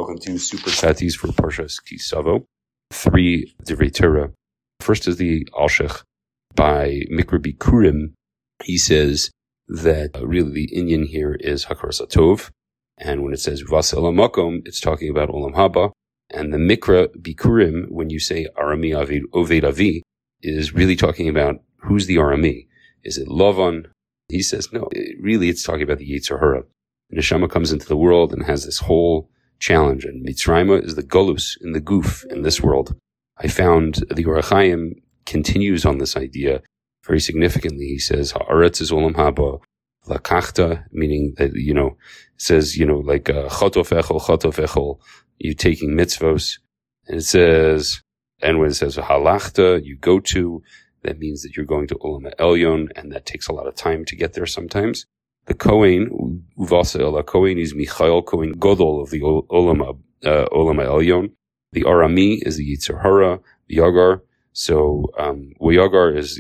Welcome to Super Tatis for Parshas Ki Savo. 3 Divrei Torah. First is the Alshech by Mikra Bikurim. He says that really the Inyan here is Hakaras Hatov, and when it says Vasa Olam Makom, it's talking about Olam Haba. And the Mikra Bikurim, when you say Arami Oved Avi, is really talking about who's the Arami. Is it Lavan? He says no. Really, it's talking about the Yetzer Hara. Neshama comes into the world and has this whole challenge, and Mitzrayma is the Golus in the Guf in this world. I found the Orach Chaim continues on this idea very significantly. He says, Ha'aretz is Olam Haba, Lakachta, meaning that, it says, like, Chotof Echol, you taking mitzvos. And it says, and when it says Halachta, you go to, that means that you're going to Olam Elyon, and that takes a lot of time to get there sometimes. The Kohen, Uvasa Ela Kohen, is Michael Kohen Godol of the Olam Elyon. The Arami is the Yetzer Hara, the Yagar. So, Yagar is,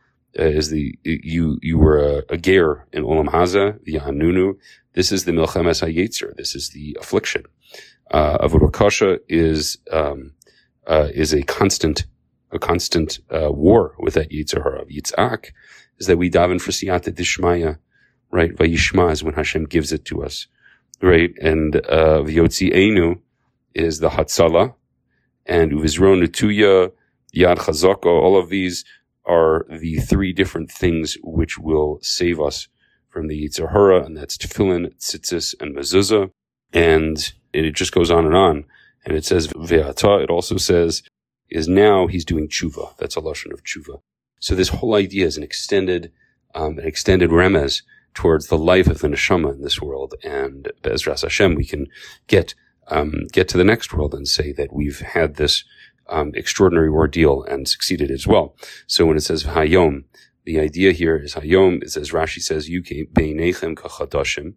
you were a ger in Olam Haza, the Yahanunu. This is the Milchemes HaYetzer. This is the affliction. Avodah Kasha is a constant war with that Yetzer Hara. Yitzhak is that we daven for Siyata Dishmaya, right? Vayishma is when Hashem gives it to us, right? And V'yotzi Einu is the Hatzalah, and Uvizron Netuya, Yad Chazaka. All of these are the 3 different things which will save us from the Yetzer Hara, and that's Tefillin, Tzitzis, and Mezuzah. And it just goes on. And it says Ve'ata. It also says is now he's doing tshuva. That's a lashon of tshuva. So this whole idea is an extended remez towards the life of the neshama in this world. And Be'ezras Hashem, we can get to the next world and say that we've had this extraordinary ordeal and succeeded as well. So when it says Hayom, the idea here is Hayom. It says, Rashi says, Yuke Beinechem Kachadashim.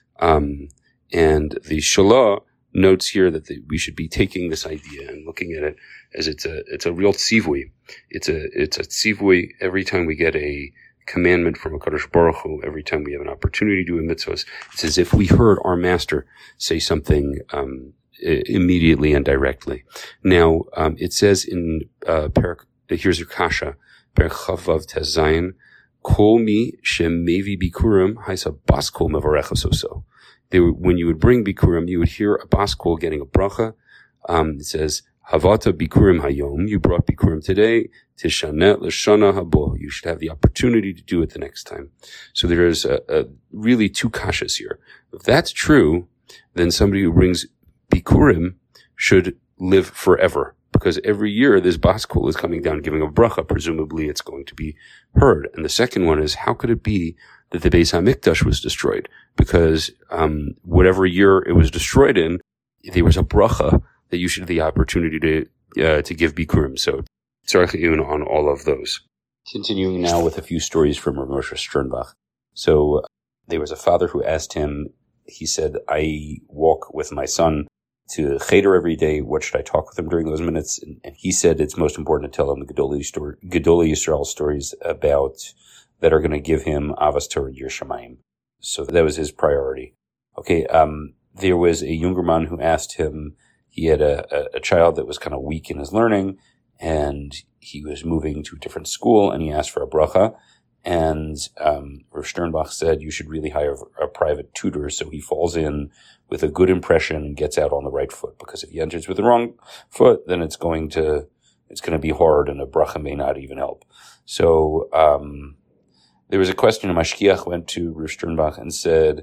And the Shalah notes here that we should be taking this idea and looking at it as it's a real tzivui. It's a tzivui every time we get a commandment from a Kadosh Baruch Hu, every time we have an opportunity to do a mitzvahs. It's as if we heard our master say something immediately and directly. Now, it says in here's your kasha, Perek Chavav Tezayin, Kol mi shemevi bikurim haisa baskol mevarechasoso. When you would bring bikurim, you would hear a baskol getting a bracha. It says, Havata bikurim hayom, you brought bikurim today, tishanet l'shana habo, you should have the opportunity to do it the next time. So there is really 2 kashas here. If that's true, then somebody who brings bikurim should live forever, because every year this baskol is coming down giving a bracha, presumably it's going to be heard. And the second one is, how could it be that the Beis HaMikdash was destroyed? Because whatever year it was destroyed in, there was a bracha that you should have the opportunity to give bikurim. So tzarich iyun on all of those. Continuing now with a few stories from Rav Moshe Sternbach. So there was a father who asked him, he said, I walk with my son to Cheder every day. What should I talk with him during those minutes? And he said it's most important to tell him the Gedolei Yisrael stories about that are going to give him Avas Torah Yir Shamayim. So that was his priority. Okay, there was a younger man who asked him, he had a child that was kind of weak in his learning, and he was moving to a different school, and he asked for a bracha. And Rav Sternbach said you should really hire a private tutor so he falls in with a good impression and gets out on the right foot. Because if he enters with the wrong foot, then it's going to be hard, and a bracha may not even help. So there was a question, a mashkiach went to Rav Sternbach and said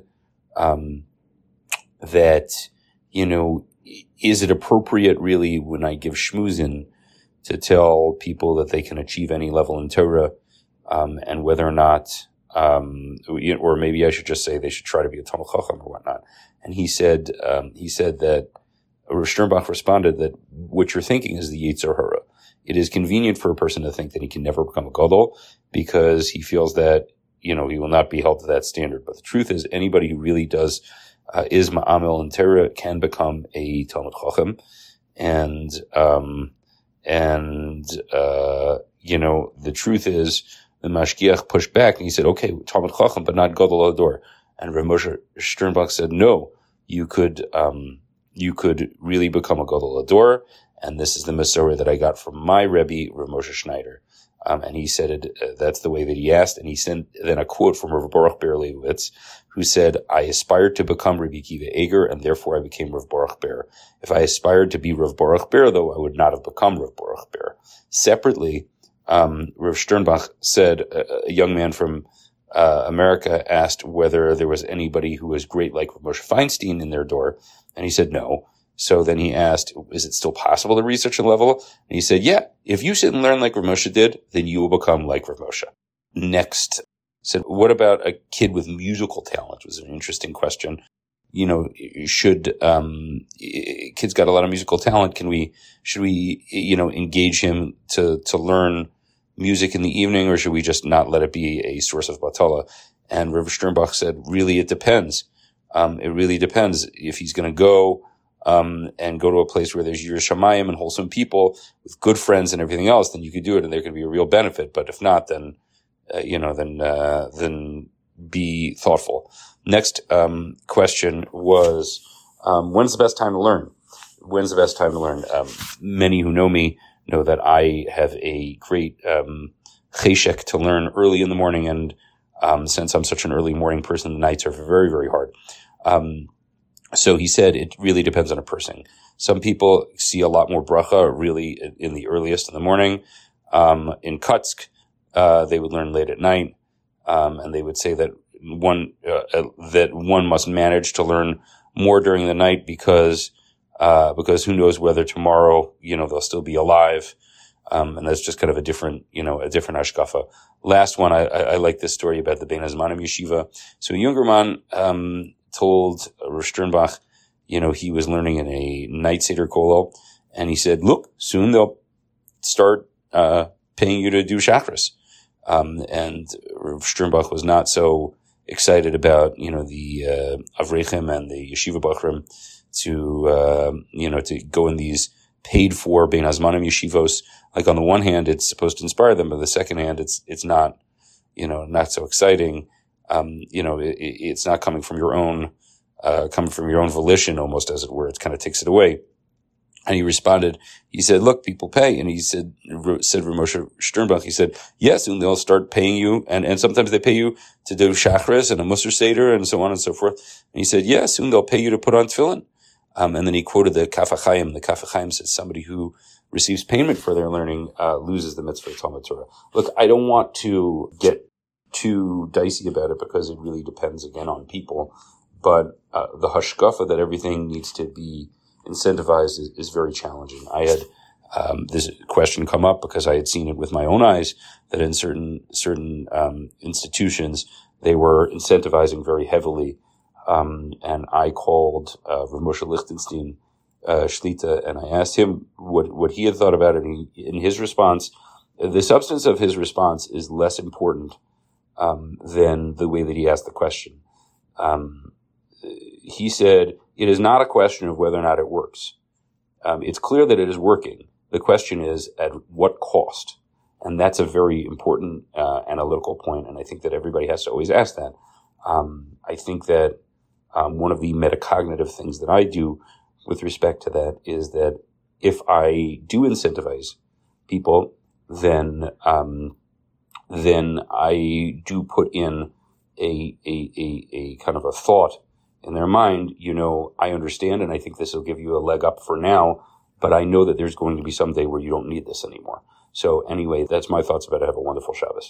that, is it appropriate really when I give shmuzin to tell people that they can achieve any level in Torah, and whether or not, or maybe I should just say they should try to be a Talmid Chacham or whatnot. And he said that Rav Sternbach responded that what you're thinking is the Yetzer Hara. It is convenient for a person to think that he can never become a gadol because he feels that, he will not be held to that standard. But the truth is, anybody who really does, is ma'amel in Torah can become a Talmid Chacham. And the truth is, the Mashgiach pushed back and he said, okay, Talmid Chacham, but not gadol ador. And Rav Moshe Sternbach said, no, you could you could really become a Gadol Hador. And this is the Masorah that I got from my Rebbe, Rav Moshe Schneider. And he said that's the way that he asked. And he sent then a quote from Rav Baruch Ber Leibowitz, who said, I aspired to become Rabbi Akiva Eger, and therefore I became Rav Baruch Ber. If I aspired to be Rav Baruch Ber, though, I would not have become Rav Baruch Ber. Separately, Rav Sternbach said, a young man from America asked whether there was anybody who was great like Rav Moshe Feinstein in their door, and he said no. So then he asked, is it still possible to reach such a level? And he said, yeah, if you sit and learn like Rav Moshe did, then you will become like Rav Moshe. Next, said, what about a kid with musical talent? Was an interesting question. Should kids got a lot of musical talent? Should we engage him to learn music in the evening, or should we just not let it be a source of batala? And Rav Sternbach said, really, it depends. It really depends. If he's going to go and go to a place where there's Yiras Shamayim and wholesome people with good friends and everything else, then you could do it, and there could be a real benefit. But if not, then be thoughtful. Next question was, when's the best time to learn? When's the best time to learn? Many who know me know that I have a great cheshek to learn early in the morning, and since I'm such an early morning person, the nights are very, very hard. So he said it really depends on a person. Some people see a lot more bracha really in the earliest in the morning. In Kutsk, they would learn late at night, and they would say that one must manage to learn more during the night because who knows whether tomorrow, they'll still be alive. And that's just kind of a different hashkafa. Last one, I like this story about the Bein Hazmanim Yeshiva. So a younger man, told Rav Sternbach, he was learning in a night Seder Kollel, and he said, look, soon they'll start, paying you to do Shachris. And Rav Sternbach was not so excited about, the Avreichim and the Yeshiva Bachrim to go in these paid for Bein Hazmanim Yeshivos. Like on the one hand, it's supposed to inspire them, but on the second hand, it's not, not so exciting. It's not coming from your own volition, almost, as it were. It kind of takes it away. And he responded, he said, look, people pay. And he said Rav Moshe Sternbach, he said, yes, and they'll start paying you. And sometimes they pay you to do Shachris and a Musar Seder and so on and so forth. And he said, yes, soon they'll pay you to put on tefillin. And then he quoted the Kaf HaChaim. The Kaf HaChaim says somebody who receives payment for their learning, loses the mitzvah of Talmud Torah. Look, I don't want to get too dicey about it because it really depends again on people. But, the hashkafa that everything needs to be incentivized is very challenging. I had, this question come up because I had seen it with my own eyes that in certain institutions, they were incentivizing very heavily. And I called, Rav Moshe Lichtenstein, Shlita, and I asked him what he had thought about it. And in his response, the substance of his response is less important, than the way that he asked the question. He said, it is not a question of whether or not it works. It's clear that it is working. The question is at what cost? And that's a very important, analytical point. And I think that everybody has to always ask that. I think that, one of the metacognitive things that I do with respect to that is that if I do incentivize people, then I do put in a kind of a thought in their mind, I understand, and I think this will give you a leg up for now, but I know that there's going to be some day where you don't need this anymore. So anyway, that's my thoughts about it. Have a wonderful Shabbos.